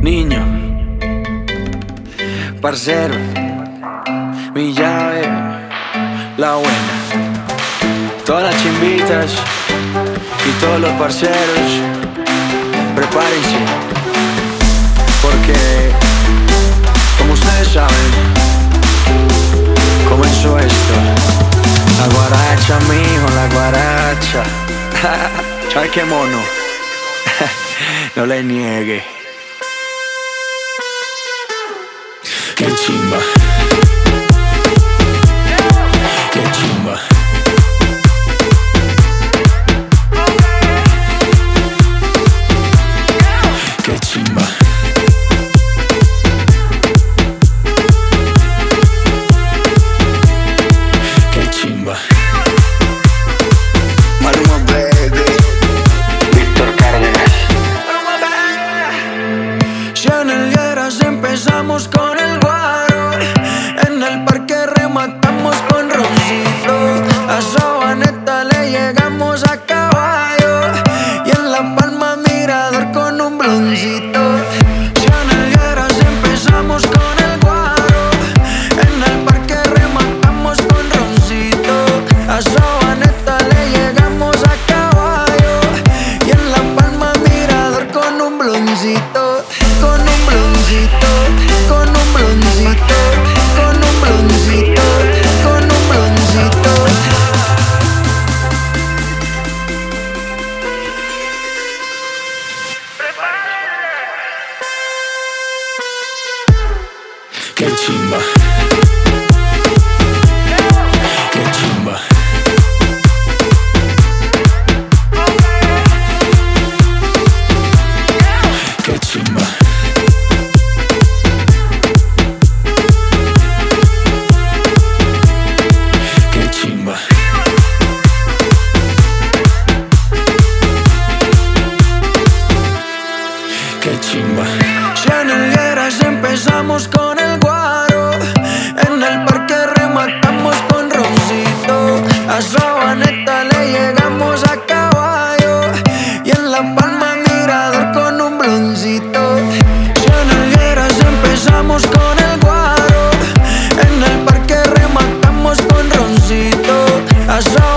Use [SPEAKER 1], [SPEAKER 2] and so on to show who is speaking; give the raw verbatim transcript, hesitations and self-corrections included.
[SPEAKER 1] Niño, parcero, mi llave, la buena. Todas las chimbitas y todos los parceros, prepárense, porque, como ustedes saben, comenzó esto. La guaracha, mijo, la guaracha. ¿Sabes qué mono? No le niegue. Qué chimba. Qué chimba. Qué chimba. Qué chimba.
[SPEAKER 2] Maluma baby, Víctor Cárdenas.
[SPEAKER 1] Si en el Lleras empezamos con el guaro, en el parque rematamos con roncito, a Sabaneta le llegamos a caballo y en La Palma mirador con un bloncito. Si en el Lleras empezamos con el guaro, en el parque rematamos con roncito, a Sabaneta le llegamos a caballo y en La Palma mirador con un bloncito, con un bloncito, con un bloncito, con un bloncito, con un bloncito.
[SPEAKER 2] Qué chimba. Qué chimba. Qué chimba. Qué chimba. Qué chimba.
[SPEAKER 1] Si en el Lleras empezamos con el guaro, en el parque rematamos con roncito, a Sabaneta le llegamos a caballo y en La Palma mirador con un bloncito. Si en el Lleras empezamos con el guaro, en el parque rematamos con roncito, a Sabaneta